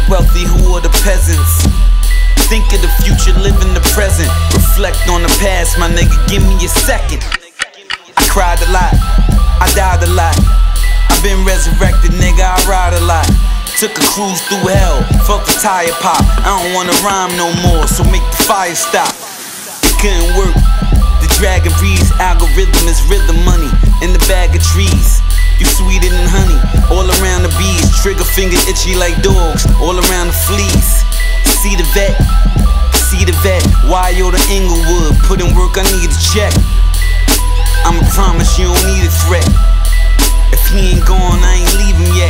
wealthy, who are the peasants? Think of the future, live in the present. Reflect on the past, my nigga, give me a second. I cried a lot, I died a lot. I've been resurrected, nigga, I ride a lot. Took a cruise through hell, felt the tire pop. I don't wanna rhyme no more, so make the fire stop. It couldn't work. The dragon breeze, algorithm is rhythm money. In the bag of trees, you sweeter than honey. All around the bees, trigger finger itchy like dogs. All around the fleas. See the vet, Wyo to Inglewood. Put in work, I need a check. I'ma promise you don't need a threat. If he ain't gone, I ain't leaving yet.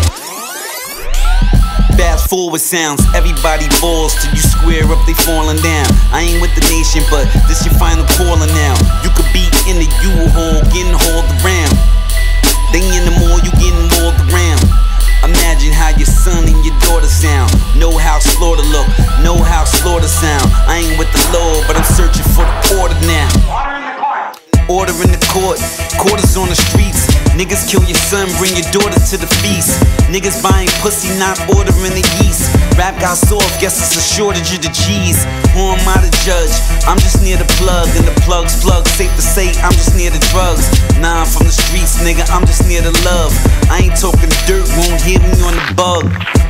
Fast forward sounds, everybody balls till you square up, they falling down. I ain't with the nation, but this your final calling now. You could be in the U-Haul, getting hauled around. They in the mall, you getting mauled around. Imagine how your son and your daughter sound. Know how slaughter look, know how slaughter sound. I ain't with the law, but I'm searching for the order now. Order in the court, quarters on the streets. Niggas kill your son, bring your daughter to the feast. Niggas buying pussy, not ordering the yeast. Rap got soft, guess it's a shortage of the cheese. Who am I to judge? I'm just near the plug, and the plug's plug. Safe to say, I'm just near the drugs. Nah, I'm from the streets, nigga, I'm just near the love. I ain't talking dirt, won't hit me on the bug.